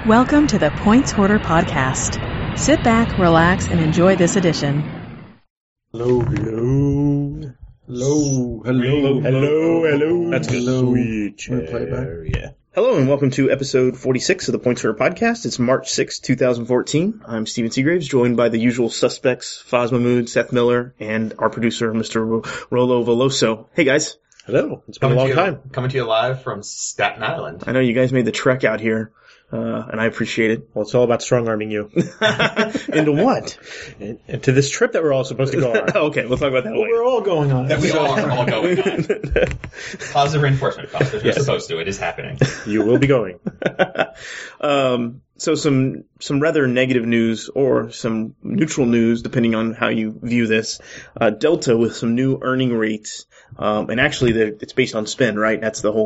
Welcome to the Points Hoarder Podcast. Sit back, relax, and enjoy this edition. Hello. That's good. Sweet chair, yeah. Hello and welcome to episode 46 of the Points Hoarder Podcast. It's March 6, 2014. I'm Steven Seagraves, joined by the usual suspects, Foz Mahmood, Seth Miller, and our producer, Mr. Rolo Veloso. Hey guys. Hello. It's been a long time. Coming to you live from Staten Island. I know you guys made the trek out here, and I appreciate it. Well, it's all about strong-arming you. Into what? And to this trip that we're all supposed to go on. Okay, we'll talk about that later. We're all going on. That we are all going on. Positive reinforcement, Foz. You're supposed to. It is happening. You will be going. So some rather negative news or some neutral news, depending on how you view this. Delta with some new earning rates, and actually it's based on spend, right? That's the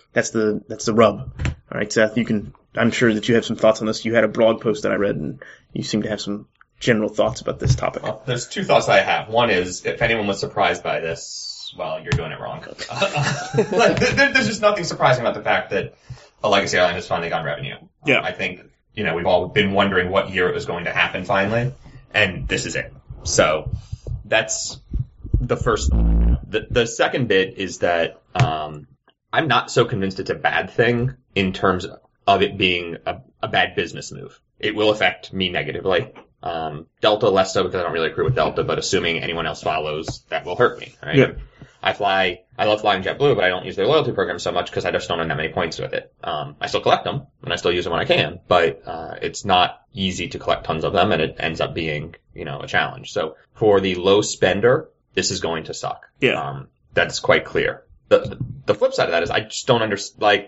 rub. All right, Seth, I'm sure that you have some thoughts on this. You had a blog post that I read, and you seem to have some general thoughts about this topic. Well, there's two thoughts I have. One is, if anyone was surprised by this, well, you're doing it wrong. There's just nothing surprising about the fact that a legacy airline has finally gotten revenue. Yeah. I think, we've all been wondering what year it was going to happen finally, and this is it. So, that's the first. The second bit is that I'm not so convinced it's a bad thing in terms of it being a bad business move. It will affect me negatively. Delta less so because I don't really agree with Delta, but assuming anyone else follows, that will hurt me. Right? Yeah. I love flying JetBlue, but I don't use their loyalty program so much because I just don't earn that many points with it. I still collect them, and I still use them when I can, but it's not easy to collect tons of them, and it ends up being, a challenge. So for the low spender, this is going to suck. Yeah. That's quite clear. The flip side of that is I just don't understand,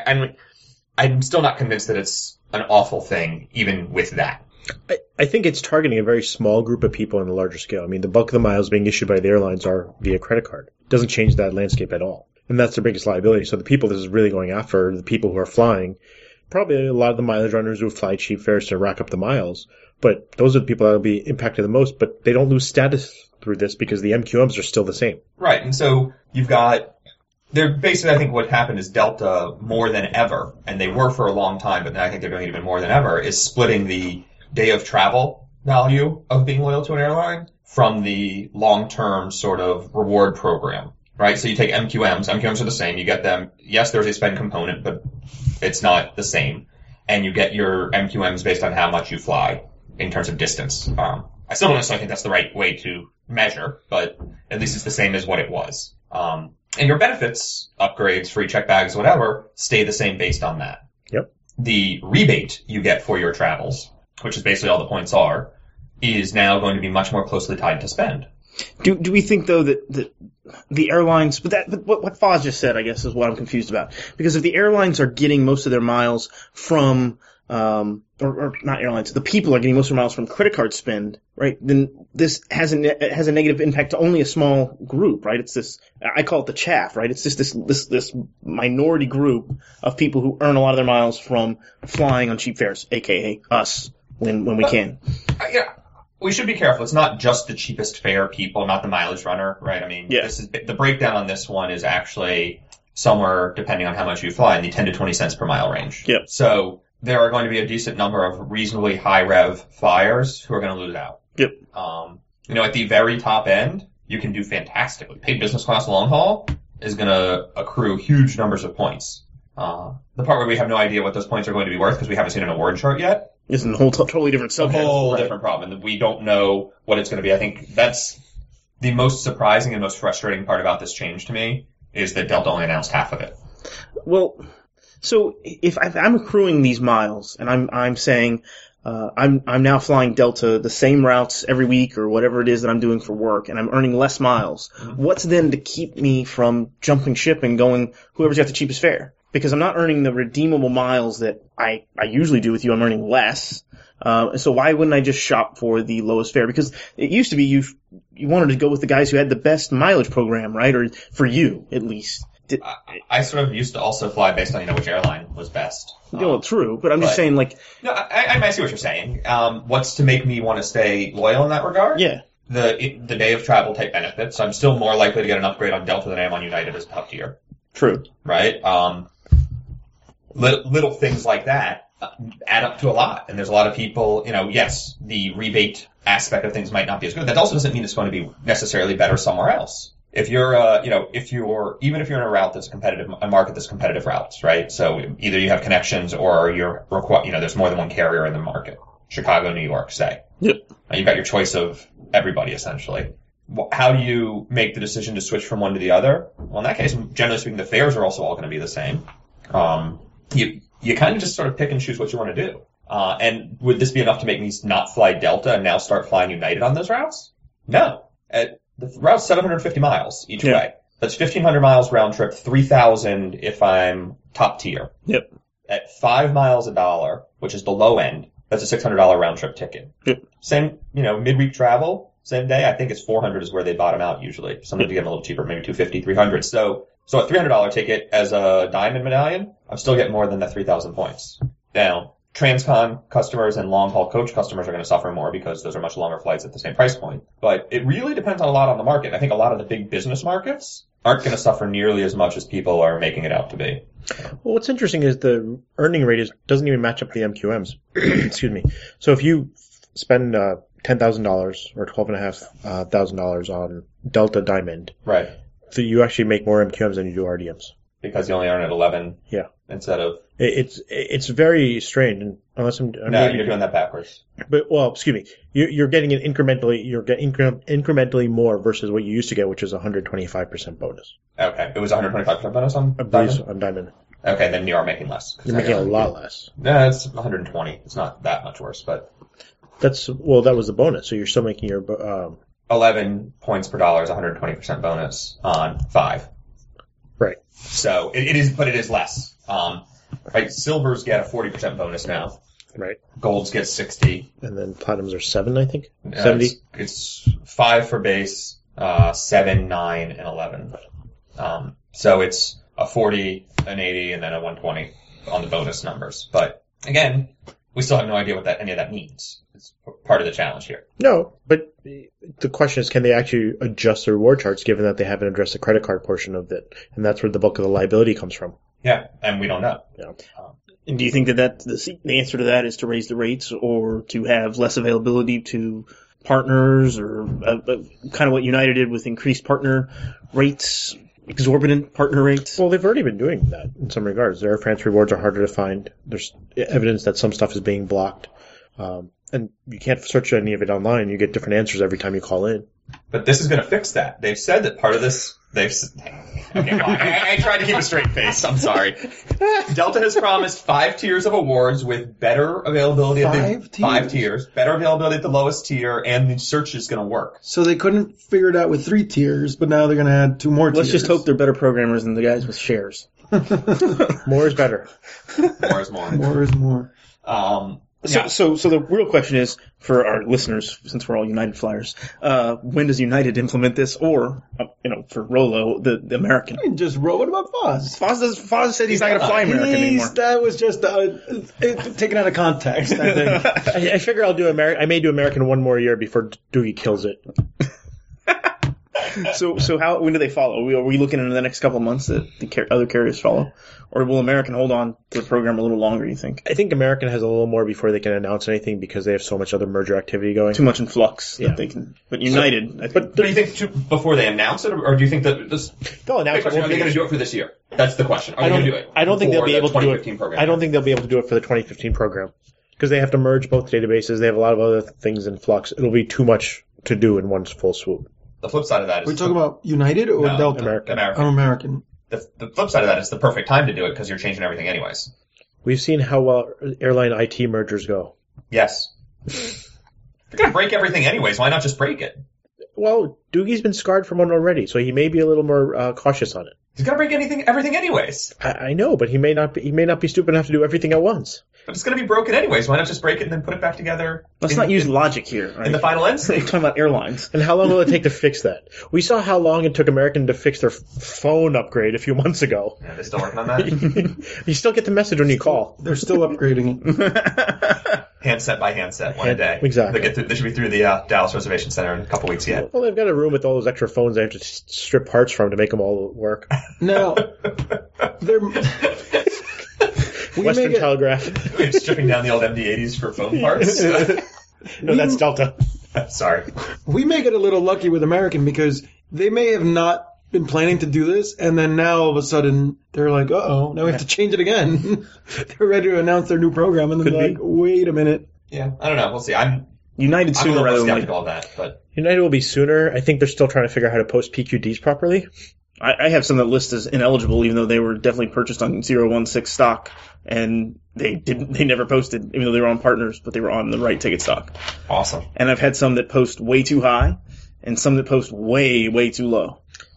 I'm still not convinced that it's an awful thing, even with that. I think it's targeting a very small group of people on a larger scale. I mean, the bulk of the miles being issued by the airlines are via credit card. It doesn't change that landscape at all. And that's their biggest liability. So the people this is really going after are the people who are flying. Probably a lot of the mileage runners who fly cheap fares to rack up the miles. But those are the people that will be impacted the most. But they don't lose status through this because the MQMs are still the same. Right. And so you've got... Basically, I think what happened is Delta, more than ever, and they were for a long time, but now I think they're doing it even more than ever, is splitting the day of travel value of being loyal to an airline from the long-term sort of reward program, right? So you take MQMs. MQMs are the same. You get them. Yes, there's a spend component, but it's not the same. And you get your MQMs based on how much you fly in terms of distance. I still don't necessarily think that's the right way to measure, but at least it's the same as what it was. And your benefits, upgrades, free check bags, whatever, stay the same based on that. Yep. The rebate you get for your travels, which is basically all the points are, is now going to be much more closely tied to spend. Do we think though that the airlines, but what Foz just said, I guess, is what I'm confused about. Because if the airlines are getting most of their miles from, or not airlines, the people are getting most of their miles from credit card spend, right? Then this has a negative impact to only a small group, right? It's this, I call it the chaff, right? It's just this minority group of people who earn a lot of their miles from flying on cheap fares, aka us, when we can. Yeah. We should be careful. It's not just the cheapest fare people, not the mileage runner, right? I mean, This is the breakdown on this one is actually somewhere, depending on how much you fly, in the 10 to 20 cents per mile range. Yep. So there are going to be a decent number of reasonably high rev flyers who are going to lose out. Yep. At the very top end, you can do fantastically. Paid business class long haul is going to accrue huge numbers of points. The part where we have no idea what those points are going to be worth because we haven't seen an award chart yet. It's a whole totally different subject. A whole right. different problem. And we don't know what it's going to be. I think that's the most surprising and most frustrating part about this change to me is that Delta only announced half of it. Well, so if I'm accruing these miles and I'm saying I'm now flying Delta the same routes every week or whatever it is that I'm doing for work, and I'm earning less miles, what's then to keep me from jumping ship and going whoever's got the cheapest fare? Because I'm not earning the redeemable miles that I usually do with you. I'm earning less. So why wouldn't I just shop for the lowest fare? Because it used to be you wanted to go with the guys who had the best mileage program, right? Or for you, at least. I sort of used to also fly based on, which airline was best. Well, true, but I'm just saying, like... No, I see what you're saying. What's to make me want to stay loyal in that regard? Yeah. The day of travel type benefits. I'm still more likely to get an upgrade on Delta than I am on United as a top tier. True. Right? Little things like that. add up to a lot. And there's a lot of people, yes, the rebate aspect of things might not be as good. That also doesn't mean it's going to be necessarily better somewhere else. If you're, even if you're in a route that's a market that's competitive routes, right? So either you have connections or there's more than one carrier in the market. Chicago, New York, say. Yep. You've got your choice of everybody, essentially. How do you make the decision to switch from one to the other? Well, in that case, generally speaking, the fares are also all going to be the same. You kind of just sort of pick and choose what you want to do. And would this be enough to make me not fly Delta and now start flying United on those routes? No. The route's 750 miles each way. That's 1,500 miles round trip, 3,000 if I'm top tier. Yep. At 5 miles $1, which is the low end, that's a $600 round trip ticket. Yep. Same, midweek travel, same day, I think it's 400 is where they bottom out usually. Sometimes you get them a little cheaper, maybe 250, 300. So a $300 ticket as a diamond medallion, I'm still getting more than the 3,000 points. Now, Transcon customers and long-haul coach customers are going to suffer more because those are much longer flights at the same price point. But it really depends a lot on the market. I think a lot of the big business markets aren't going to suffer nearly as much as people are making it out to be. Well, what's interesting is the earning rate doesn't even match up the MQMs. Excuse me. So if you spend $10,000 or $12,500 on Delta Diamond, right? So you actually make more MQMs than you do RDMs. Because you only earn at 11. Yeah. Instead of. It's very strange, and unless I'm no, you're doing that backwards. But excuse me, you're getting it incrementally. You're getting incrementally more versus what you used to get, which is 125% bonus. Okay, it was 125% bonus on Diamond. Okay, then you are making less. You're making a lot less. No, it's 120. It's not that much worse, but that was the bonus. So you're still making your 11 points per dollar is 120% bonus on 5. Right. So it is less. Right. Silvers get a 40% bonus now. Right. Golds get 60. And then platinums are 7, I think. 70. It's 5 for base, 7, 9, and 11. So it's a 40, an 80, and then a 120 on the bonus numbers. But again, we still have no idea what any of that means. It's part of the challenge here. No, but the question is, can they actually adjust the reward charts given that they haven't addressed the credit card portion of it? And that's where the bulk of the liability comes from. Yeah, and we don't know. Yeah. And do you think that the answer to that is to raise the rates or to have less availability to partners or kind of what United did with increased partner rates, exorbitant partner rates? Well, they've already been doing that in some regards. Their Air France rewards are harder to find. There's evidence that some stuff is being blocked. And you can't search any of it online. You get different answers every time you call in. But this is going to fix that. They've said that part of this... Okay, well, I tried to keep a straight face. I'm sorry. Delta has promised 5 tiers of awards with better availability at the 5 tiers, better availability at the lowest tier, and the search is going to work. So they couldn't figure it out with 3 tiers, but now they're going to add 2 more tiers. Let's just hope they're better programmers than the guys with shares. More is better. More is more. More is more. So the real question is, for our listeners, since we're all United flyers, when does United implement this? Or, for Rolo, the American? Just roll. What about Foz? Foz said he's not going to fly American anymore. That was just taken out of context, I think. I figure I'll do American. I may do American one more year before Doogie kills it. So when do they follow? Are we looking into the next couple of months that the other carriers follow? Or will American hold on to the program a little longer, you think? I think American has a little more before they can announce anything because they have so much other merger activity going. Too much in flux that they can. But United, But do you think before they announce it, or do you think that this? They'll announce it. Are they going to do it for this year? That's the question. Are they going to do it? I don't think they'll be able to do it. Program? I don't think they'll be able to do it for the 2015 program because they have to merge both databases. They have a lot of other things in flux. It'll be too much to do in one full swoop. The flip side of that is... Are we talking about United or Delta? American. Oh, American. The flip side of that is the perfect time to do it because you're changing everything anyways. We've seen how well airline IT mergers go. Yes. You're going to break everything anyways. Why not just break it? Well, Doogie's been scarred from one already, so he may be a little more cautious on it. He's going to break everything anyways. I know, but he may not be stupid enough to do everything at once. But it's going to be broken anyways. Why not just break it and then put it back together? Let's not use logic here. Right? In the final end state. We're talking about airlines. And how long will it take to fix that? We saw how long it took American to fix their phone upgrade a few months ago. Yeah, they're still working on that? You still get the message when you call. They're still upgrading it. Handset by handset, one a day. Exactly. They should be through the Dallas Reservation Center in a couple weeks yet. Well, they've got a room with all those extra phones they have to strip parts from to make them all work. Now, they're... Western Telegraph. We're stripping down the old MD-80s for phone parts. No, that's Delta. Sorry. We may get a little lucky with American because they may have not been planning to do this, and then now all of a sudden they're like, uh-oh, now we have to change it again. They're ready to announce their new program, and then they're like, wait a minute. Yeah, I don't know. We'll see. I'm United a sooner little rather more than later. skeptical of that, but United will be sooner. I think they're still trying to figure out how to post PQDs properly. I have some that list as ineligible, even though they were definitely purchased on 016 stock, and they never posted, even though they were on partners, but they were on the right ticket stock. awesome. And I've had some that post way too high, and some that post way, way too low.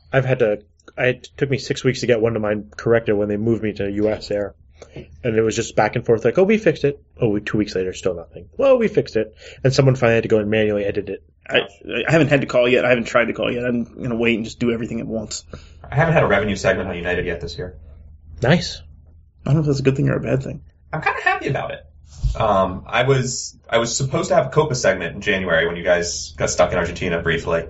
It took me 6 weeks to get one of mine corrected when they moved me to US Air. And it was just back and forth like, oh, we fixed it. Oh, 2 weeks later, still nothing. Well, we fixed it. And someone finally had to go and manually edit it. I haven't had to call yet. I haven't tried to call yet. I'm going to wait and just do everything at once. I haven't had a revenue segment on United yet this year. Nice. I don't know if that's a good thing or a bad thing. I'm kind of happy about it. I was supposed to have a Copa segment in January when you guys got stuck in Argentina briefly.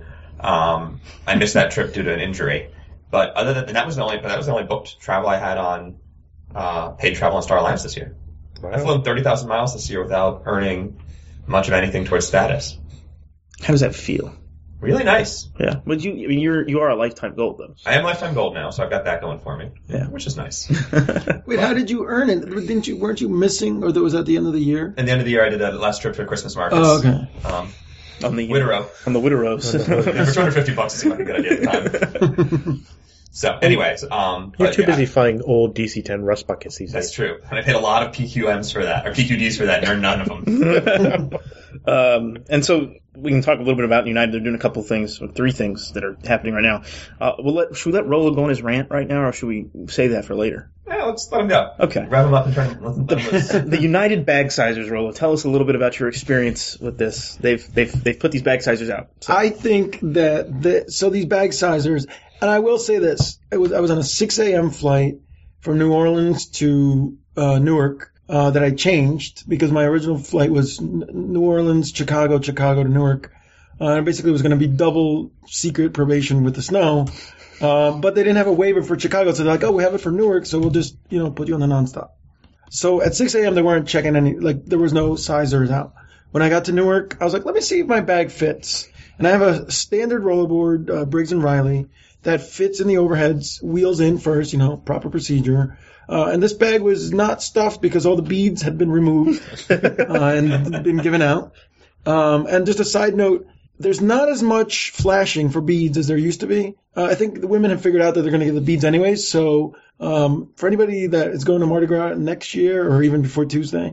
I missed that trip due to an injury. But other than that was the only booked travel I had on paid travel on Star Alliance this year. Wow. I've flown 30,000 miles this year without earning much of anything towards status. How does that feel? Really nice. Yeah, but you are a lifetime gold though. I am lifetime gold now, so I've got that going for me. Yeah. Which is nice. Wait, how did you earn it? Weren't you missing, or that was at the end of the year? At the end of the year, I did that last trip for Christmas markets. Oh, okay. On the Wittero. On the Witteros. For $250 seemed like a good idea at the time. So, anyways, You're too busy flying old DC-10 rust buckets these That's days. true. And I paid a lot of PQMs for that, or PQDs for that, and earned none of them. And so we can talk a little bit about United. They're doing a couple things, or 3 things that are happening right now. Should we let Rolo go on his rant right now, or should we save that for later? Yeah, let's let him go. Okay. Rev him up and let him loose. The United bag sizers, Rolo. Tell us a little bit about your experience with this. They've put these bag sizers out. So. I think that these bag sizers, and I will say this: I was on a 6 a.m. flight from New Orleans to Newark that I changed because my original flight was New Orleans, Chicago to Newark. And basically, it was going to be double secret probation with the snow. But they didn't have a waiver for Chicago, so they're like, oh, we have it for Newark, so we'll just, put you on the nonstop. So at 6 a.m., they weren't checking any, there was no sizers out. When I got to Newark, I was like, let me see if my bag fits. And I have a standard rollerboard, Briggs & Riley, that fits in the overheads, wheels in first, proper procedure. And this bag was not stuffed because all the beads had been removed and been given out. And just a side note, there's not as much flashing for beads as there used to be. I think the women have figured out that they're going to get the beads anyways. So for anybody that is going to Mardi Gras next year or even before Tuesday,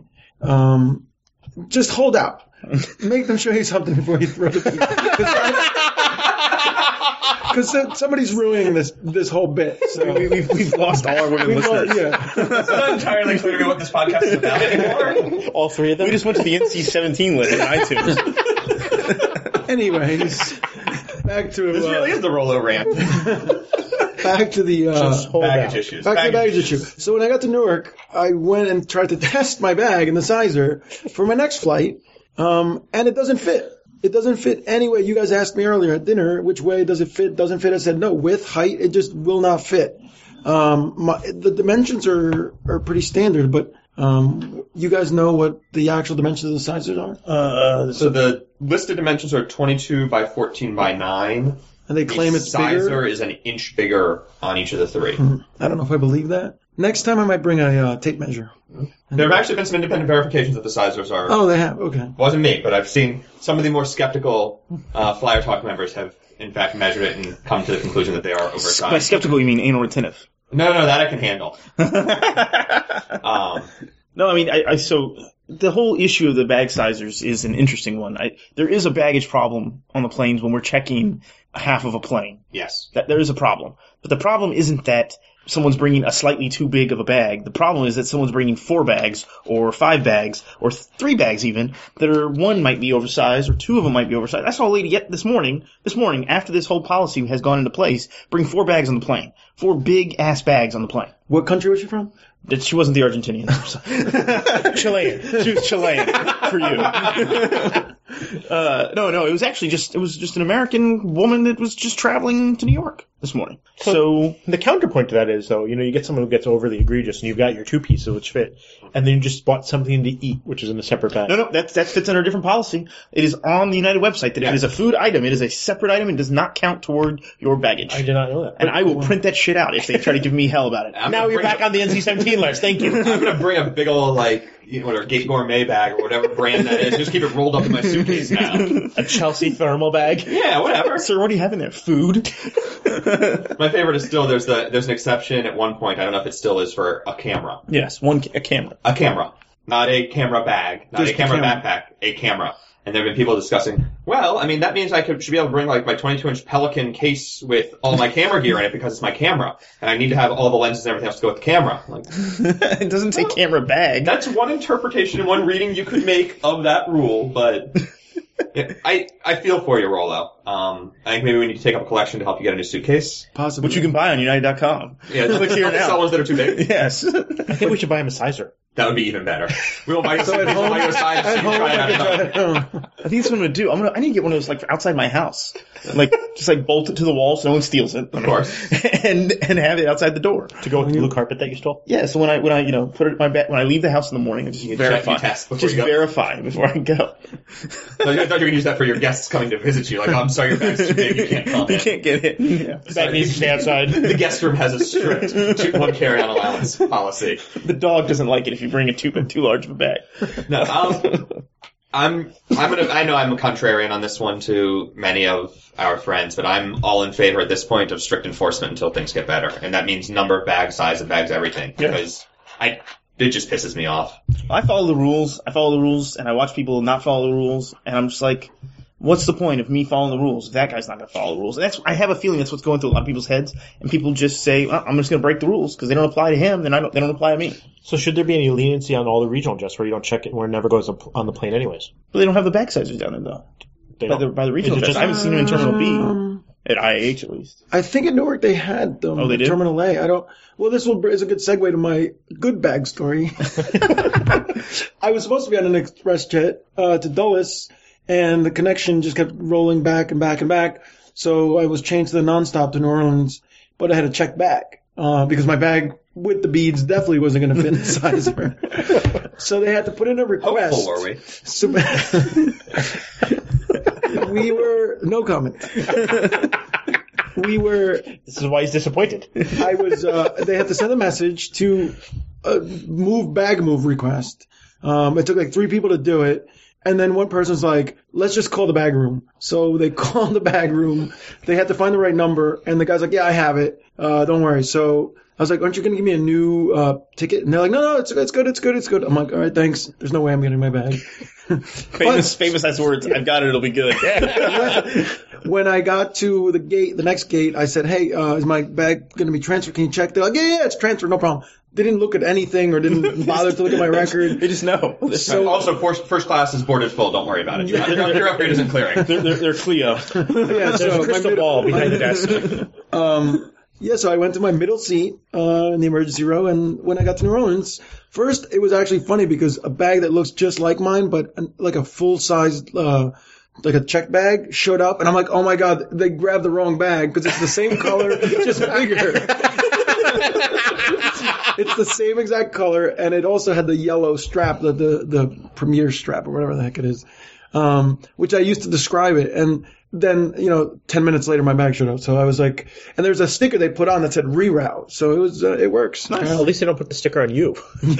just hold out. Make them show you something before you throw the beads. Because somebody's ruining this whole bit. So We've lost all our women listeners. Yeah. It's not entirely clear to me what this podcast is about anymore. All 3 of them? We just went to the NC-17 list on iTunes. Anyways, back to This really is the Rolo rant. back to the Just hold Baggage out. issues. back to the baggage issue. So when I got to Newark, I went and tried to test my bag and the sizer for my next flight, and it doesn't fit. It doesn't fit anyway. You guys asked me earlier at dinner, which way does it fit? Doesn't fit. I said no. Width, height, it just will not fit. The dimensions are pretty standard, but you guys know what the actual dimensions of the sizers are? So the listed dimensions are 22 by 14 by 9. And they claim it's sizer bigger. is an inch bigger on each of the 3. I don't know if I believe that. Next time I might bring a tape measure. There have actually been some independent verifications that the sizers are. Oh, they have. Okay. Wasn't me, but I've seen some of the more skeptical Flyer Talk members have in fact measured it and come to the conclusion that they are By oversized. skeptical, you mean anal retentive? No, that I can handle. No, I mean, so the whole issue of the bag sizers is an interesting one. There is a baggage problem on the planes when we're checking half of a plane. Yes. That there is a problem. But the problem isn't that someone's bringing a slightly too big of a bag. The problem is that someone's bringing 4 bags or 5 bags or 3 bags even that are, one might be oversized or 2 of them might be oversized. I saw a lady yet this morning after this whole policy has gone into place, bring 4 bags on the plane. 4 big ass bags on the plane. What country was she from? She wasn't the Argentinian. Chilean. She was Chilean for you. No, it was actually just an American woman that was just traveling to New York. this morning. So The counterpoint to that is, though, you get someone who gets overly egregious, and you've got your two pieces which fit, and then you just bought something to eat, which is in a separate bag. no, that fits under a different policy. It is on the United website that it is a food item. It is a separate item and does not count toward your baggage. I did not know that. And I will print that shit out if they try to give me hell about it. I'm Now gonna you're bring back on the NC-17 list. Thank you. I'm gonna bring a big old whatever Gate Gourmet bag or whatever brand that is. Just keep it rolled up in my suitcase now. A Chelsea thermal bag. Yeah, whatever. Sir, what do you have in there? Food? My favorite is still there's an exception at one point. I don't know if it still is for a camera. Yes, a camera. A camera, not a camera bag, not Just a camera a camera. backpack, a camera. And there have been people discussing, well, I mean, that means I should be able to bring my 22-inch Pelican case with all my camera gear in it because it's my camera. And I need to have all the lenses and everything else to go with the camera. Like, It doesn't say camera bag. that's one interpretation and one reading you could make of that rule, but yeah, I feel for you, Rollo. I think maybe we need to take up a collection to help you get a new suitcase. Possibly. Which you can buy on United.com. Yeah, Click here now. sell ones that are too big. Yes. I think we should buy him a sizer. That would be even better. We will buy you a So suitcase, at we'll home, buy you a size so you at can home, try it I out can at try home. it at home. I think that's what I'm gonna do. I need to get one of those outside my house, just bolt it to the wall so no one steals it. Of course. and have it outside the door. To go with the blue carpet that you stole? Yeah. So when I put it in my bed, when I leave the house in the morning, I just verify. you test before Just you go. verify before I go. No, I thought you were going to use that for your guests coming to visit you. Like, oh, I'm sorry, your bag's too big, you can't come You in. can't get it. Yeah. That needs to stay outside. The guest room has a strict one carry-on allowance policy. The dog doesn't like it if you bring too large of a bag. No, I know I'm a contrarian on this one to many of our friends, but I'm all in favor at this point of strict enforcement until things get better. And that means number of bags, size of bags, everything. Yeah. Because it just pisses me off. I follow the rules, and I watch people not follow the rules, and I'm just like, what's the point of me following the rules if that guy's not going to follow the rules? And I have a feeling that's what's going through a lot of people's heads, and people just say, well, I'm just going to break the rules because they don't apply to him, then they don't apply to me. So should there be any leniency on all the regional jets where you don't check it and where it never goes on the plane anyways? But they don't have the bag sizers down there, though. They By don't. the regional Is it jets. just- I haven't seen them in Terminal B. At IAH, at least. I think at Newark they had them. Oh, they did? Terminal A. Well, this is a good segue to my good bag story. I was supposed to be on an express jet to Dulles, and the connection just kept rolling back and back and back. So I was changed to the nonstop to New Orleans, but I had to check back because my bag with the beads definitely wasn't going to fit in the sizer. So they had to put in a request. Hopeful, were we? So, we were no comment. We were. This is why he's disappointed. I was. They had to send a message to bag move request. It took like 3 people to do it, and then one person's like, "Let's just call the bag room." So they called the bag room. They had to find the right number, and the guy's like, "Yeah, I have it. Don't worry." So I was like, "Aren't you going to give me a new ticket?" And they're like, "No, it's good." I'm like, "All right, thanks. There's no way I'm getting my bag." Famous last words. I've got it. It'll be good. When I got to the next gate, I said, "Hey, is my bag going to be transferred? Can you check?" They're like, "Yeah, it's transferred, no problem." They didn't look at anything or didn't bother to look at my record. They just know. So Also, first class is boarded full. Don't worry about it. Your upgrade isn't clearing. They're Clio. yeah, There's a crystal ball behind the desk. Yeah, so I went to my middle seat in the emergency row, and when I got to New Orleans, first it was actually funny because a bag that looks just like mine, but like a full-sized, like a check bag, showed up, and I'm like, oh my god, they grabbed the wrong bag because it's the same color, just bigger. It's the same exact color, and it also had the yellow strap, the premier strap, or whatever the heck it is, which I used to describe it, and then, 10 minutes later, my bag showed up. So I was like, and there's a sticker they put on that said reroute. So it works. Well, at least they don't put the sticker on you.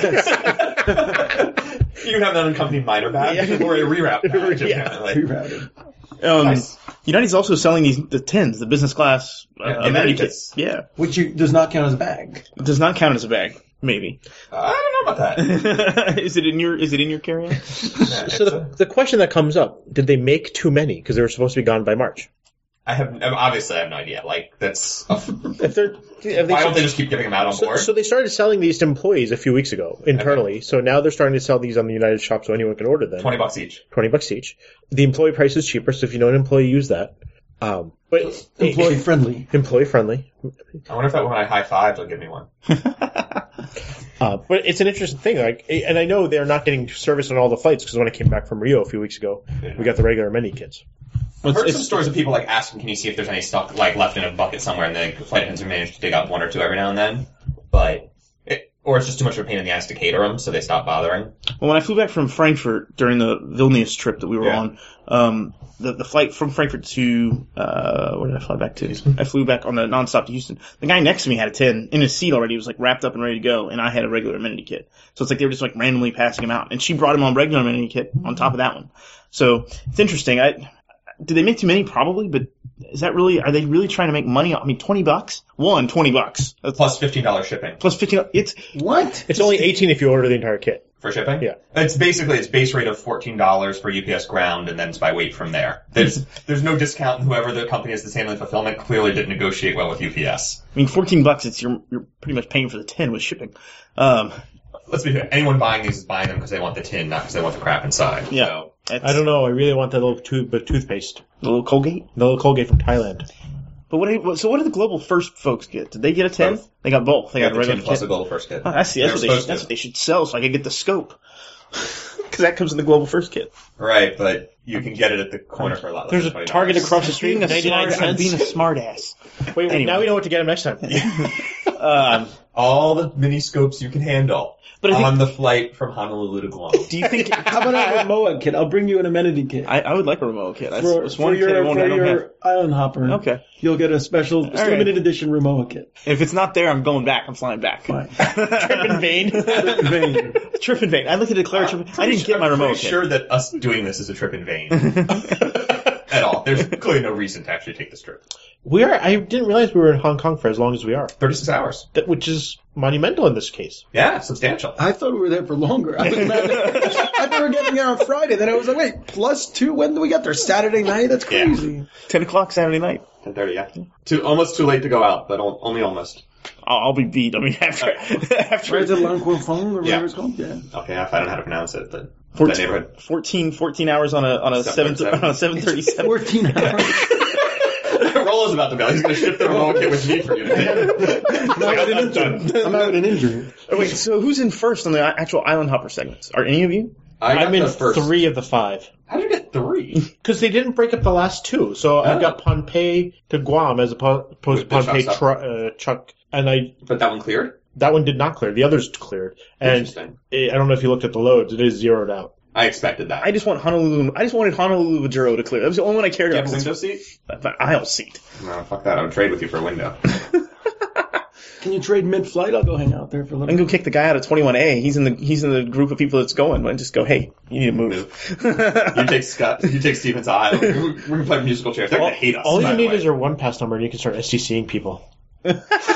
You have an unaccompanied minor bag or a reroute bag. Yeah. Rerouted. Nice. United's also selling the tins, the business class Americas. Yeah. Which does not count as a bag. It does not count as a bag. Maybe. I don't know about that. Is it in your carry-on? So the question that comes up, did they make too many? Because they were supposed to be gone by March. Obviously I have no idea. Like, that's... If Why don't they just keep giving them out on board? So they started selling these to employees a few weeks ago internally. So now they're starting to sell these on the United shop so anyone can order them. $20 each. $20 each. The employee price is cheaper, so if you know an employee, use that. But Employee friendly. Employee friendly. I wonder if that when I high-five, they'll give me one. But it's an interesting thing. And I know they're not getting service on all the flights because when I came back from Rio a few weeks ago, we got the regular mini kits. I've heard some stories of people like asking, "Can you see if there's any stuff like left in a bucket somewhere?" And the flight attendants manage to dig up one or two every now and then, or it's just too much of a pain in the ass to cater them, so they stop bothering. Well, when I flew back from Frankfurt during the Vilnius trip that we were on, the flight from Frankfurt to where did I fly back to? Houston. I flew back on the nonstop to Houston. The guy next to me had a 10 in his seat already. He was like wrapped up and ready to go, and I had a regular amenity kit. So it's like they were just like randomly passing him out, and she brought him on regular amenity kit on top of that one. So it's interesting. Do they make too many? Probably, but is that really? Are they really trying to make money? I mean, $20. $20. That's Plus $15 shipping. plus 15. It's What? It's only 18 if you order the entire kit. For shipping? Yeah. It's basically its base rate of $14 for UPS ground, and then it's by weight from there. There's no discount, and whoever the company is that's handling fulfillment clearly didn't negotiate well with UPS. I mean, $14. It's you're pretty much paying for the 10 with shipping. Let's be fair. Anyone buying these is buying them because they want the tin, not because they want the crap inside. Yeah. So, I don't know. I really want that little tube of toothpaste. The little Colgate. The little Colgate from Thailand. But what did the Global First folks get? Did they get a 10? Both. They got both. They got a the regular tin plus kit. a global first kit. Oh, that's what they should sell, so I could get the scope. Because that comes in the Global First kit. Right, but you can get it at the corner for a lot less There's than a $20. Target across the street, 99 I'm cents. being a smart ass. Wait, Anyway. now we know what to get him next time. All the mini scopes you can handle But I think- on the flight from Honolulu to Guam. Do you think? How about a Momoa kit? I'll bring you an amenity kit. I would like a remote kit. That's For one kit I your, won't for I don't your have. island hopper. Okay. You'll get a special right. limited edition Remoa kit. If it's not there, I'm going back. I'm flying back. Fine. Trip in vain. Vain. Trip in vain. I look at declare trip. I didn't get my I'm remote pretty kit. sure that us doing this is a trip in vain. At all. There's clearly no reason to actually take this trip. I didn't realize we were in Hong Kong for as long as we are. 36 hours. Which is monumental in this case. Yeah, substantial. I thought we were there for longer. I thought we were getting there on Friday. Then I was like, wait, +2? When do we get there? Saturday night? That's crazy. 10 o'clock Saturday night. 10:30, yeah. Almost too late to go out, but only almost. I'll be beat. I mean, after Right to Lang Kwang Fong or whatever it's called? Yeah. Okay, I don't know how to pronounce it, but 14, that neighborhood. 14 hours on a 737. 14 hours. Rollo's about to bail. He's going to ship the remote kit with me for you. I'm having an injury. Oh, wait, so who's in first on the actual Island Hopper segments? Are any of you? I'm in the first. 3 of the 5. How did you get 3? Because they didn't break up the last 2. So I've got Pohnpei to Guam as opposed to With the Pohnpei Chuck. And But that one cleared? that one did not clear. The others cleared. And Interesting. I don't know if you looked at the loads. It is zeroed out. I expected that. I just wanted Honolulu Juro to clear. That was the only one I cared Do you have about. a window seat? The aisle seat. No, fuck that. I would trade with you for a window. Can you trade mid-flight? I'll go hang out there for a I little can bit. go kick the guy out of 21A. He's in the group of people that's going. And just go, hey, you need to move. You take Scott. You take Steven's eye. We're gonna play musical chairs. They're gonna hate us. All by you the need way. is your one pass number, and you can start STCing people to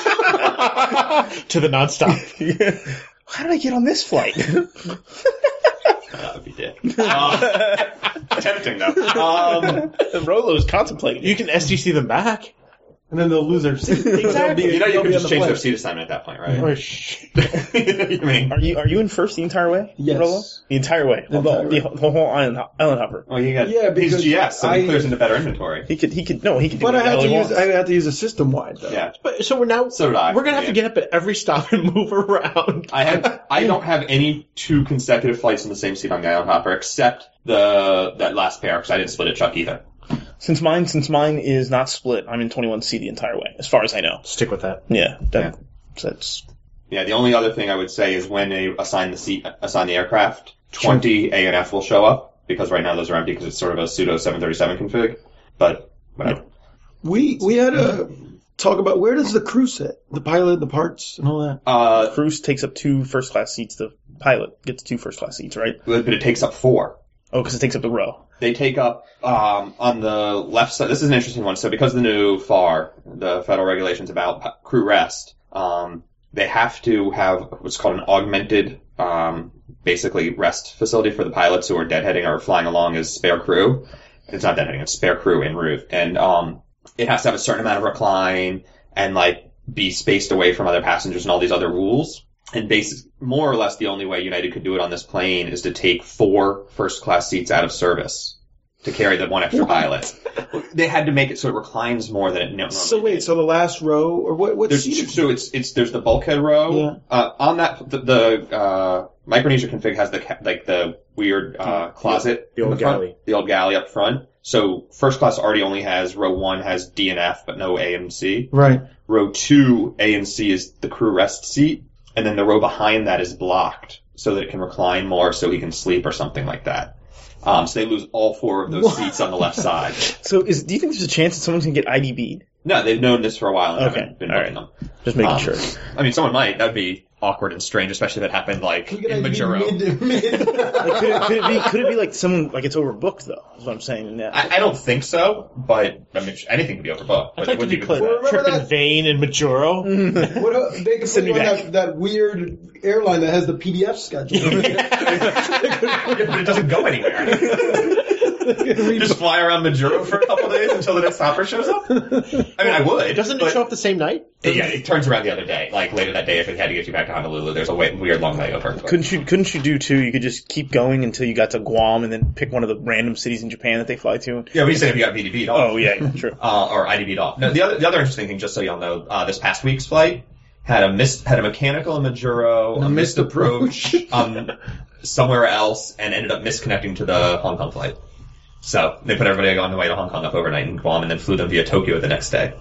the nonstop. How did I get on this flight? That would be dick. Tempting though. Rolo's contemplating. You can STC them back. And then they'll lose their seat. Exactly. You know, you They'll could be just on the change their flight. seat assignment at that point, right? Oh, You mean? Are you in first the entire way? Yes. Rolo? The entire way. The entire way. The whole island hopper. Well, you got Yeah, he's because GS, so he I- clears into better inventory. He could do But whatever I the hell he had wants. to use a system-wide, though. Yeah. But, so we're now. So did I. We're gonna have Yeah. to get up at every stop and move around. I don't have any 2 consecutive flights in the same seat on the Island Hopper except that last pair because I didn't split it Chuck either. Since mine is not split, I'm in 21C the entire way, as far as I know. Stick with that. Yeah. That's Yeah, the only other thing I would say is when they assign the aircraft, 20 A and F will show up because right now those are empty because it's sort of a pseudo 737 config. But whatever. We had a talk about where does the crew sit? The pilot, the parts, and all that. Cruise takes up 2 first class seats. The pilot gets 2 first class seats, right? But it takes up 4. Oh, because it takes up the row. They take up, on the left side, this is an interesting one. So because of the new FAR, the federal regulations about crew rest, they have to have what's called an augmented, basically rest facility for the pilots who are deadheading or flying along as spare crew. It's not deadheading, it's spare crew en route. And, it has to have a certain amount of recline and like be spaced away from other passengers and all these other rules. And more or less the only way United could do it on this plane is to take 4 first class seats out of service to carry the 1 extra pilot. They had to make it so it reclines more than it normally So wait, did. so the last row, or what There's seat? there's the bulkhead row. Yeah. On that, Micronesia config has the weird closet, the old in front, galley. the old galley up front. So first class already only has row 1 has D and F, but no A and C. Right. Row 2, A and C is the crew rest seat, and then the row behind that is blocked so that it can recline more, so he can sleep or something like that. So they lose all 4 of those seats on the left side. So do you think there's a chance that someone's going to get IDB'd? No, they've known this for a while and Okay. haven't been All booking them. Just making sure. I mean, someone might. That'd be awkward and strange, especially if it happened like We could in be Majuro. mid. Could it be like someone, like it's overbooked though, is what I'm saying. Yeah. I don't think so, but I mean, anything can be overbooked. I'd But like it would to be clear. Remember Trip in that- vain in Majuro. What, they could put Send you me on back. that weird airline that has the PDF schedule. Yeah, but it doesn't go anywhere. Just fly around Majuro for a couple days until the next hopper shows up? I mean, I would. Doesn't it but- show up the same night? Yeah, it turns around the other day. Like, later that day, if it had to get you back to Honolulu, there's a weird long layover. Couldn't you do too? You could just keep going until you got to Guam and then pick one of the random cities in Japan that they fly to. Yeah, we said if you got VDB'd off. Oh yeah, true. Or IDB'd off. No, the other interesting thing, just so y'all know, this past week's flight had a mechanical in Majuro, a missed approach somewhere else, and ended up misconnecting to the Hong Kong flight. So they put everybody on the way to Hong Kong up overnight in Guam, and then flew them via Tokyo the next day.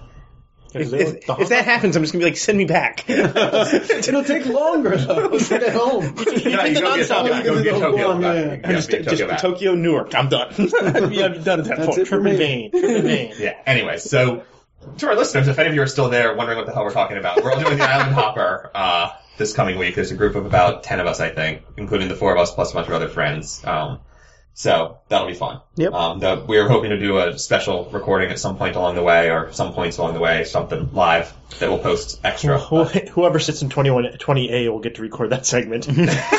If that happens, I'm just gonna be like, send me back. It'll take longer though to get home. No, you go get nonstop. Tokyo. Go get Tokyo. Guam, yeah. back. Yeah, Just get Tokyo back. Tokyo, Newark. I'm done. I'm done at that That's point. it for Trip in me. vain. Trip in vain. Yeah. Anyway, so to our listeners, if any of you are still there wondering what the hell we're talking about, we're all doing the Island Hopper this coming week. There's a group of about 10 of us, I think, including the 4 of us plus a bunch of other friends. So that'll be fun. Yep. We're hoping to do a special recording at some point along the way, or some points along the way, something live that we'll post extra. Whoever sits in 20A will get to record that segment. I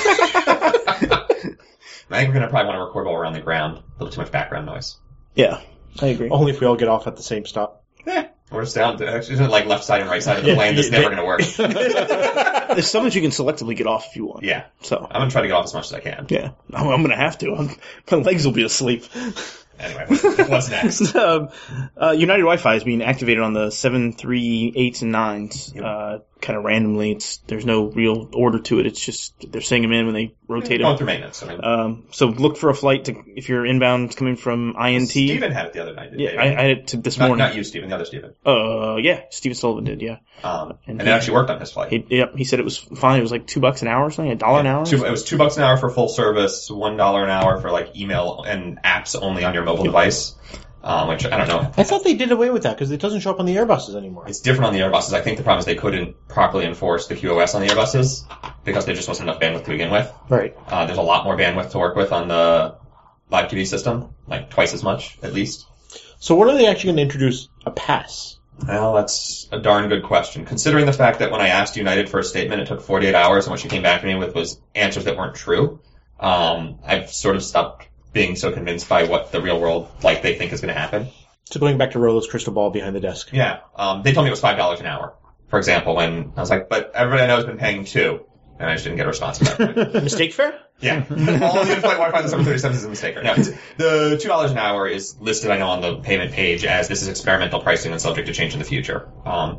think we're going to probably want to record while we're on the ground. A little too much background noise. Yeah, I agree. Only if we all get off at the same stop. We're just down to, actually, like left side and right side of the plane. That's never going to work. There's some that you can selectively get off if you want. Yeah. So I'm going to try to get off as much as I can. yeah, I'm gonna have to. My legs will be asleep. Anyway, what's next? United Wi-Fi is being activated on the 738s and 9s, kind of randomly. There's no real order to it. It's just they're sending them in when they rotate Going them. through maintenance. I mean, So look for a flight if you're inbound coming from INT. Steven had it the other night, didn't Yeah, he? I had it this not, morning. not you, Steven, the other Steven. Yeah, Steven Sullivan did. Yeah, And it actually worked on his flight. he said it was fine. It was like $2 an hour or something, $1 an hour. It was $2 an hour for full service, $1 an hour for like email and apps only on your mobile device. Which I don't know. I thought they did away with that because it doesn't show up on the Airbuses anymore. It's different on the Airbuses. I think the problem is they couldn't properly enforce the QoS on the Airbuses because there just wasn't enough bandwidth to begin with. Right. There's a lot more bandwidth to work with on the live TV system, like twice as much at least. So when are they actually going to introduce a pass? Well, that's a darn good question. Considering the fact that when I asked United for a statement, it took 48 hours, and what she came back to me with was answers that weren't true. I've sort of stopped being so convinced by what the real world like they think is going to happen. So going back to Rolo's crystal ball behind the desk. Yeah, they told me it was $5 an hour, for example. When I was like, but everybody I know has been paying $2, and I just didn't get a response to that. Mistake fare? Yeah, all the in-flight Wi-Fi on the 737 is a mistake. Now, the $2 an hour is listed, I know, on the payment page as this is experimental pricing and subject to change in the future.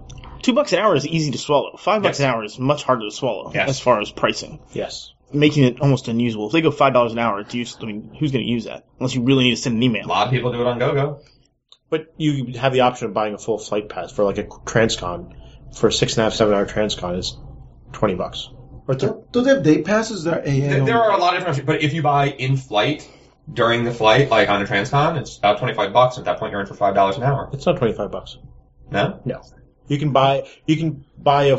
$2 an hour is easy to swallow. $5 Yes. an hour is much harder to swallow Yes. as far as pricing. Yes. Making it almost unusable. If they go $5 an hour, who's going to use that? Unless you really need to send an A email. lot of people do it on GoGo. But you have the option of buying a full flight pass for like a transcon. For a 6.5, 7 hour transcon is $20. Or Do they have day passes that are AA? There are a lot of different, but if you buy in flight during the flight, like on a transcon, it's about $25. At that point, you're in for $5 an hour. It's not $25. No? No. You can buy a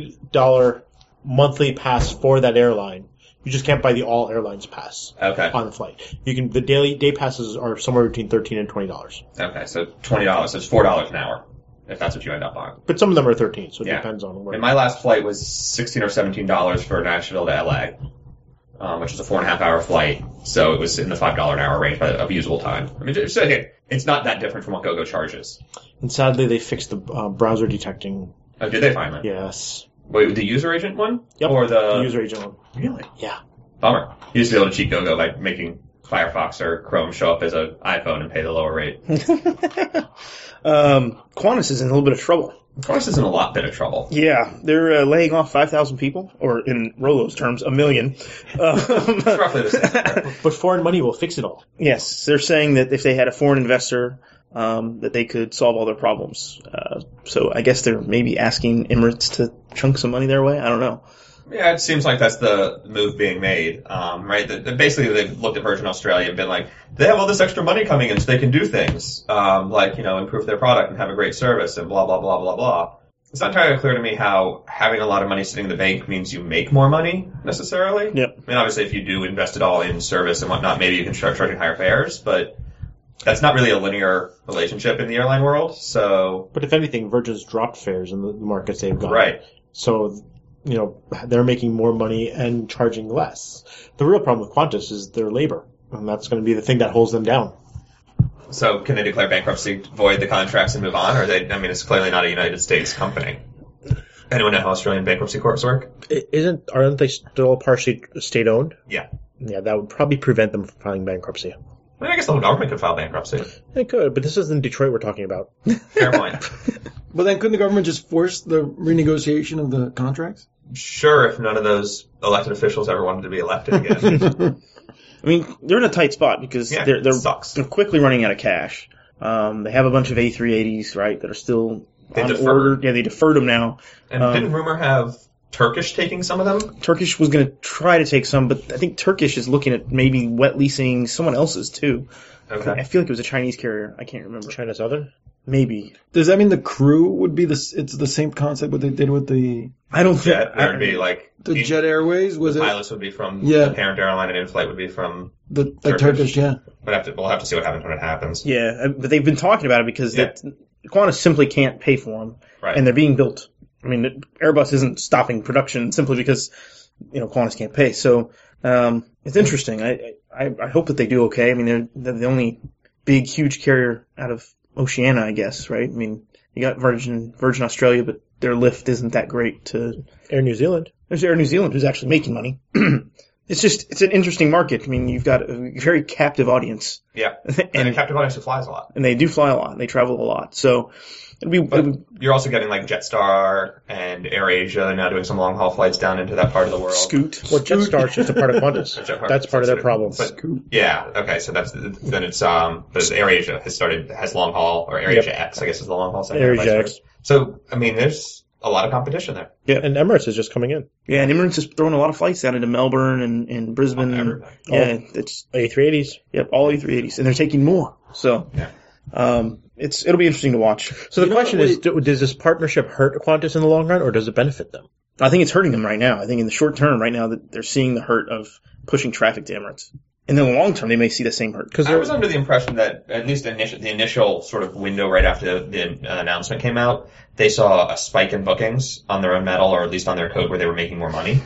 $40 monthly pass for that airline. You just can't buy the all airlines pass Okay. on the flight. The daily day passes are somewhere between $13 and $20. Okay, so $20, so it's $4 an hour, if that's what you end up buying. But some of them are 13, so it Yeah. depends on where. And my last flight was $16 or $17 for Nashville to LA, which is a 4.5 hour flight. So it was in the $5 an hour range of usable time. I mean, it's not that different from what GoGo charges. And sadly, they fixed the browser detecting. Oh, did they finally? Yes. Wait, the user agent one? Yep. Or the user agent one. Really? Yeah. Bummer. You used to be able to cheat GoGo by making Firefox or Chrome show up as an iPhone and pay the lower rate. Qantas is in a little bit of trouble. Qantas is in a lot bit of trouble. Yeah, they're laying off 5,000 people, or in Rolo's terms, 1 million. It's roughly the same. But foreign money will fix it all. Yes, they're saying that if they had a foreign investor, that they could solve all their problems. So I guess they're maybe asking Emirates to chunk some money their way. I don't know. Yeah, it seems like that's the move being made, right? Basically, they've looked at Virgin Australia and been like, they have all this extra money coming in, so they can do things, like, improve their product and have a great service and blah, blah, blah, blah, blah. It's not entirely clear to me how having a lot of money sitting in the bank means you make more money, necessarily. Yep. I mean, obviously, if you do invest it all in service and whatnot, maybe you can start charging higher fares, but that's not really a linear relationship in the airline world, so... But if anything, Virgin's dropped fares in the markets they've gone. Right. So, they're making more money and charging less. The real problem with Qantas is their labor, and that's going to be the thing that holds them down. So can they declare bankruptcy, void the contracts, and move on? Or it's clearly not a United States company. Anyone know how Australian bankruptcy courts work? Aren't they still partially state-owned? Yeah. Yeah, that would probably prevent them from filing bankruptcy. I mean, I guess the whole government could file bankruptcy. It could, but this isn't Detroit we're talking about. Fair point. But then couldn't the government just force the renegotiation of the contracts? Sure, if none of those elected officials ever wanted to be elected again. I mean, they're in a tight spot because Yeah, they're sucks. they're quickly running out of cash. They have a bunch of A380s, right, that are still They on deferred. order. Yeah, they deferred them now. And didn't rumor have Turkish taking some of them? Turkish was going to try to take some, but I think Turkish is looking at maybe wet leasing someone else's too. Okay. I feel like it was a Chinese carrier. I can't remember. China Southern? Maybe. Does that mean the crew would be it's the same concept what they did with the I don't think. Jet, there would be like... Jet Airways? Was it pilots would be from Yeah. the parent airline, and in-flight would be from... the Turkish. Turkish? Yeah. We'll have to see what happens when it happens. Yeah, but they've been talking about it because Yeah. Qantas simply can't pay for them, Right. and they're being built. I mean, Airbus isn't stopping production simply because Qantas can't pay. So it's interesting. I hope that they do okay. I mean, they're the only big, huge carrier out of Oceania, I guess, right? I mean, you got Virgin Australia, but their lift isn't that great to... Air New Zealand. There's Air New Zealand, who's actually making money. It's an interesting market. I mean, you've got a very captive audience. Yeah. And a captive audience who flies a lot. And they do fly a lot. They travel a lot. So But you're also getting like Jetstar and AirAsia now doing some long haul flights down into that part of the world. Scoot. Well, Jetstar's just a part of Qantas. Jetstar- That's part of their problem. But, yeah, okay, so that's then it's but AirAsia has long haul, or AirAsia X, I guess is the long haul segment. AirAsia vice versa. X. So I mean, there's a lot of competition there. And Emirates is just coming in. Yeah, and Emirates is throwing a lot of flights down into Melbourne and Brisbane. Everything. Yeah, it's A380s. all A380s, and they're taking more. So Yeah. it'll be interesting to watch. So the question is, does this partnership hurt Qantas in the long run, or does it benefit them? I think it's hurting them right now. I think in the short term, right now, that they're seeing the hurt of pushing traffic to Emirates. And in the long term, they may see the same hurt. Because I was under the impression that at least the initial sort of window right after the announcement came out, they saw a spike in bookings on their own metal, or at least on their code, where they were making more money.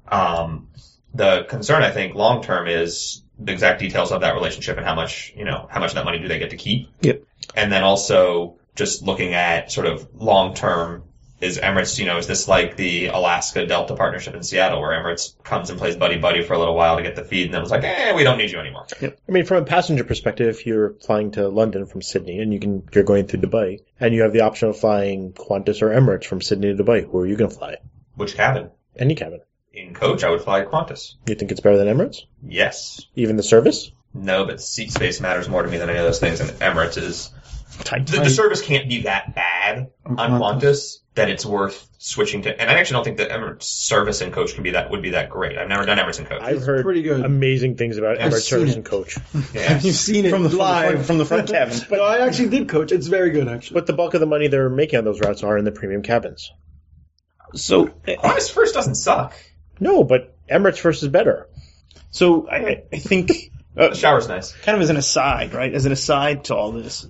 The concern, I think, long term is the exact details of that relationship and how much of that money do they get to keep. Yep. And then also just looking at sort of long term, is Emirates, is this like the Alaska Delta partnership in Seattle, where Emirates comes and plays buddy-buddy for a little while to get the feed, and then was like, we don't need you anymore. I mean, from a passenger perspective, if you're flying to London from Sydney and you're going through Dubai, and you have the option of flying Qantas or Emirates from Sydney to Dubai, who are you going to fly? Which cabin? Any cabin. In coach, I would fly Qantas. You think it's better than Emirates? Yes. Even the service? No, but seat space matters more to me than any of those things, and Emirates is... Tight. The service can't be that bad on Qantas that it's worth switching to. And I actually don't think that Emirates service and coach would be that great. I've never done Emirates and coach. I've heard pretty good. amazing things about Emirates seen service it. and coach. Yeah. You've seen it From the live. from the front cabin. No, I actually did coach. It's very good, actually. But the bulk of the money they're making on those routes are in the premium cabins. So Qantas first doesn't suck. No, but Emirates first is better. So I think The shower's nice. kind of as an aside, right? As an aside to all this,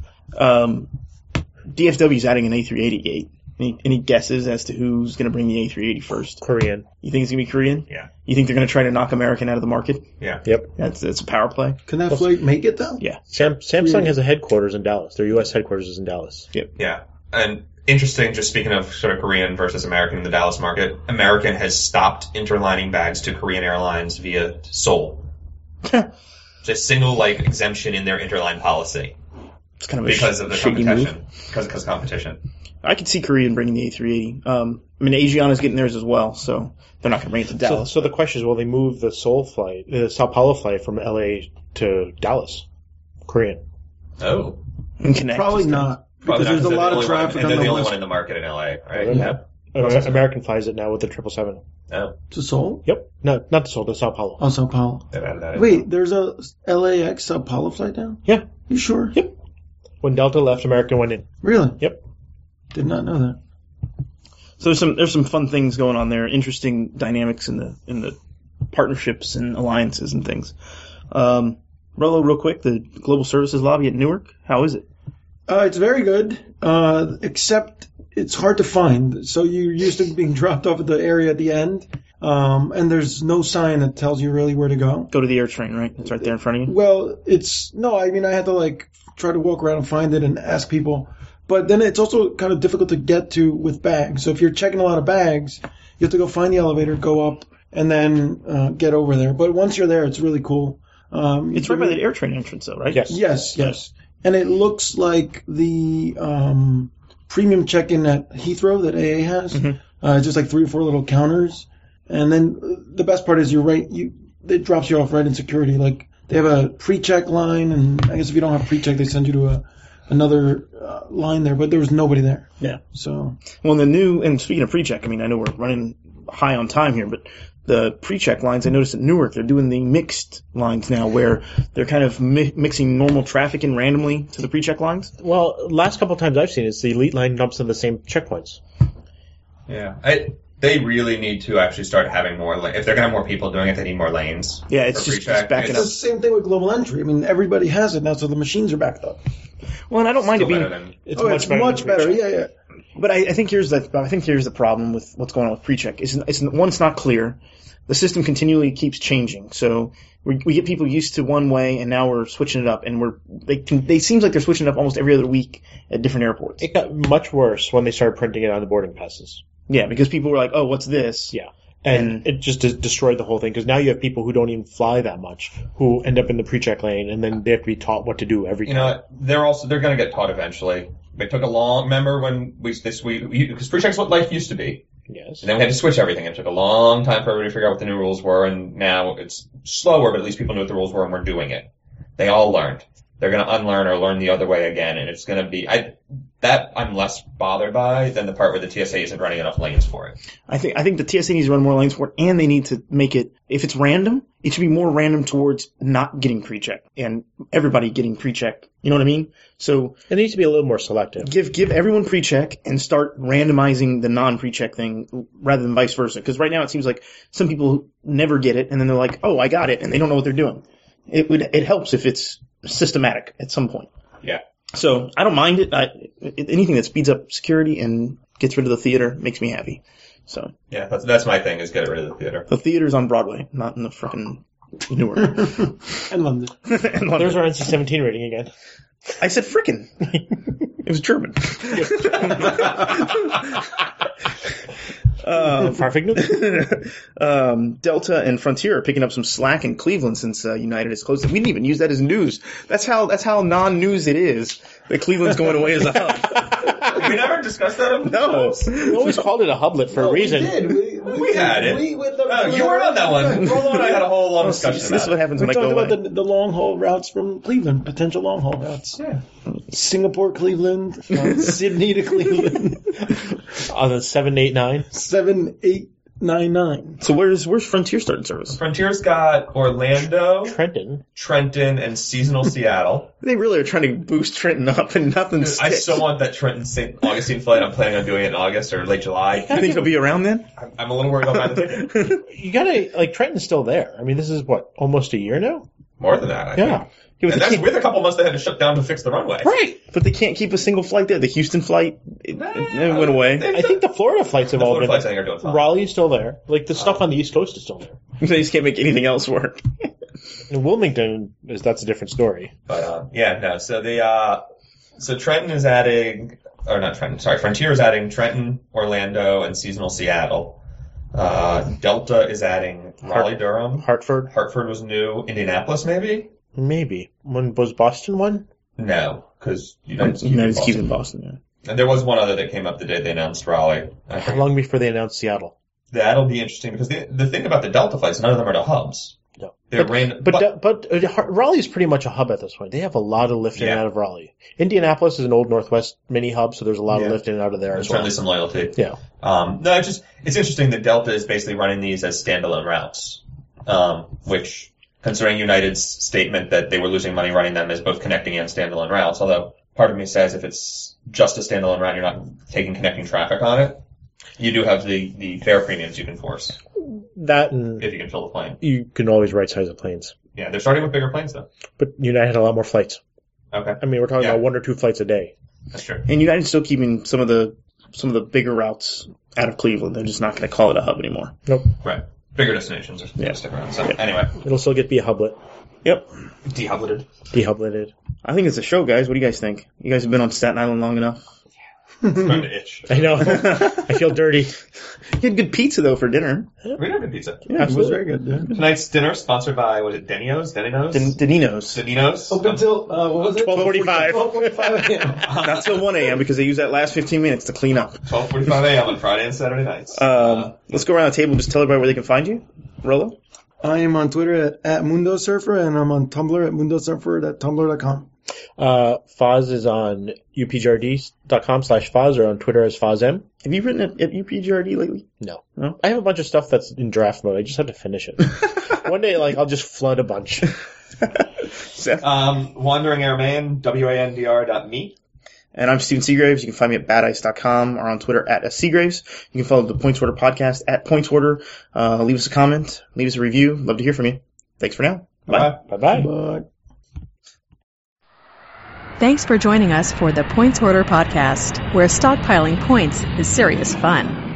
DFW is adding an A380 gate. Any guesses as to who's going to bring the A380 first? Korean. You think it's going to be Korean? Yeah. You think they're going to try to knock American out of the market? Yeah. Yep. That's a power play. Can that flight make it, though? Yeah. Samsung has a headquarters in Dallas. Their U.S. headquarters is in Dallas. Yeah. And interesting, just speaking of sort of Korean versus American in the Dallas market, American has stopped interlining bags to Korean Airlines via Seoul. It's a single, exemption in their interline policy. It's kind of because a of the shady competition. move. Because of competition. I could see Korean bringing the A380. I mean, Asiana's getting theirs as well, so they're not going to bring it to Dallas. So the question is, will they move the Sao Paulo flight from LA to Dallas? Korean. Oh. And connect. Probably not. Probably Because not, there's a lot of they're traffic and on they're the the only west. one in the market in LA, right? They're Yep. American flies it now with the 777. Oh, To Seoul? Yep. No, not to Seoul, to Sao Paulo. Oh, Sao Paulo. they've added that in. Wait, there's a LAX Sao Paulo flight now? Yeah. You sure? Yep. When Delta left, American went in. Really? Yep. Did not know that. So there's some fun things going on there, interesting dynamics in the partnerships and alliances and things. Rollo, real quick, the Global Services Lobby at Newark, how is it? It's very good, except it's hard to find. So you're used to being dropped off at the area at the end, and there's no sign that tells you really where to go. Go to the AirTrain, right? It's right there in front of you. Well, I had to try to walk around and find it and ask people. But then it's also kind of difficult to get to with bags. So if you're checking a lot of bags, you have to go find the elevator, go up, and then get over there. But once you're there, it's really cool. It's right by the AirTrain entrance, though, right? Yes. Yes. And it looks like the premium check-in at Heathrow that AA has. Mm-hmm. Just like 3 or 4 little counters. And then the best part is it drops you off right in security. Like they have a pre-check line, and I guess if you don't have pre-check, they send you to another line there. But there was nobody there. Yeah. So Well, and speaking of pre-check, I mean, I know we're running high on time here, but the pre-check lines, I noticed at Newark, they're doing the mixed lines now where they're kind of mixing normal traffic in randomly to the pre-check lines. Well, last couple of times I've seen it, it's the elite line dumps in the same checkpoints. Yeah. They really need to actually start having more. If they're going to have more people doing it, they need more lanes. Yeah, it's for just pre-check. backing it's up. the same thing with Global Entry. I mean, everybody has it now, so the machines are backed up. Well, and I don't mind it Still being... better than It's It's much better. Yeah. But I think here's the problem with what's going on with pre-check. It's not clear. The system continually keeps changing. So we get people used to one way, and now we're switching it up. And they seems like they're switching it up almost every other week at different airports. It got much worse when they started printing it on the boarding passes. Yeah, because people were like, "Oh, what's this?" Yeah. And it just destroyed the whole thing, because now you have people who don't even fly that much who end up in the pre-check lane, and then they have to be taught what to do every time. You know, they're going to get taught eventually. It took a long. Remember when because pre-check's what life used to be, Yes. and then we had to switch everything. It took a long time for everybody to figure out what the new rules were, and now it's slower, but at least people knew what the rules were and we're doing it. They all learned. They're going to unlearn or learn the other way again, and it's going to be that I'm less bothered by than the part where the TSA isn't running enough lanes for it. I think the TSA needs to run more lanes for it, and they need to make it, if it's random, it should be more random towards not getting pre-check and everybody getting pre-check. You know what I mean? So It needs to be a little more selective. give everyone pre-check and start randomizing the non-pre-check thing rather than vice versa. Because right now it seems like some people never get it, and then they're like, "Oh, I got it," and they don't know what they're doing. It helps if it's systematic at some point. Yeah. So I don't mind it. Anything that speeds up security and gets rid of the theater makes me happy. So Yeah, that's my thing, is get rid of the theater. the theater's on Broadway, not in the frickin' Newark. And London. And London. There's our NC-17 rating again. I said frickin'. It was German. Delta and Frontier are picking up some slack in Cleveland since United is closed. We didn't even use that as news. That's how non-news it is that Cleveland's going away as a hub. We never discussed that. No. We always called it a hublet for a reason. We did. We had it. You weren't on that one. Rollo and I had a whole long discussion This is about what it. happens We when I talked go about away. the long haul routes from Cleveland, potential long haul routes. Yeah. Singapore, Cleveland, Sydney to Cleveland, On the 789. 7899. So where's Frontier starting service? Frontier's got Orlando, Trenton. and seasonal Seattle. They really are trying to boost Trenton up, and nothing I sticks. still want that Trenton St. Augustine flight. I'm planning on doing it in August or late July. You think he'll be around then? I'm a little worried about the ticket. You gotta, Trenton's still there. I mean, this is almost a year now? More than that, I think. Yeah. Yeah, but And they that's can't- with a couple months they had to shut down to fix the runway. Right. But they can't keep a single flight there. The Houston flight, it went away. I think the Florida flights have The all Florida been. flights I think are doing fine. Raleigh's still there. The stuff on the East Coast is still there. They just can't make anything else work. And Wilmington, that's a different story. But so Trenton is adding, or not Trenton, sorry, Frontier is adding Trenton, Orlando, and seasonal Seattle. Delta is adding Raleigh-Durham. Hartford? Hartford was new. Indianapolis, maybe? Maybe. When was Boston one? No, because United's keeps in Boston. Yeah. And there was one other that came up the day they announced Raleigh. I How think long before they announced Seattle? that'll be interesting because the thing about the Delta flights, none of them are to hubs. No. They're ran, But Raleigh is pretty much a hub at this point. They have a lot of lift in and out of Raleigh. Indianapolis is an old Northwest mini hub, so there's a lot of lift in and out of there there's as well. certainly some loyalty. Yeah. No, it's interesting that Delta is basically running these as standalone routes, which, considering United's statement that they were losing money running them as both connecting and standalone routes, although part of me says if it's just a standalone route, you're not taking connecting traffic on it, you do have the fare premiums you can force That and if you can fill the plane. you can always right size the planes. Yeah, they're starting with bigger planes though. But United had a lot more flights. Okay, I mean, we're talking Yeah. about 1 or 2 flights a day. that's true. And United's still keeping some of the bigger routes out of Cleveland. They're just not going to call it a hub anymore. Nope. Right, bigger destinations are going to stick around. So anyway, It'll still be a hublet. Yep. dehubleted. Dehubleted. I think it's a show, guys. What do you guys think? You guys have been on Staten Island long enough. It's going to itch. I know. I feel dirty. You had good pizza though for dinner. We did have good pizza. Yeah, It was very good. Yeah. Tonight's dinner sponsored by, was it Denino's? Danino's. Danino's? Up until what was it? 12:45. 12:45 a.m. Not till 1 a.m. because they use that last 15 minutes to clean up. 12:45 a.m. on Friday and Saturday nights. Let's go around the table and just tell everybody where they can find you. Rollo? I am on Twitter at Mundo Surfer, and I'm on Tumblr at mundosurfer.tumblr.com. Foz is on upgrd.com/Foz or on Twitter as FozM. Have you written at UPGRD lately? No. No? I have a bunch of stuff that's in draft mode. I just have to finish it. One day, I'll just flood a bunch. Seth? Wandering Airman, WANDR.me. And I'm Steven Seagraves. You can find me at badice.com or on Twitter at Seagraves. You can follow the Points Order podcast at Points Order. Leave us a comment. Leave us a review. Love to hear from you. Thanks for now. Bye. Bye-bye. But Thanks for joining us for the Points Order podcast, where stockpiling points is serious fun.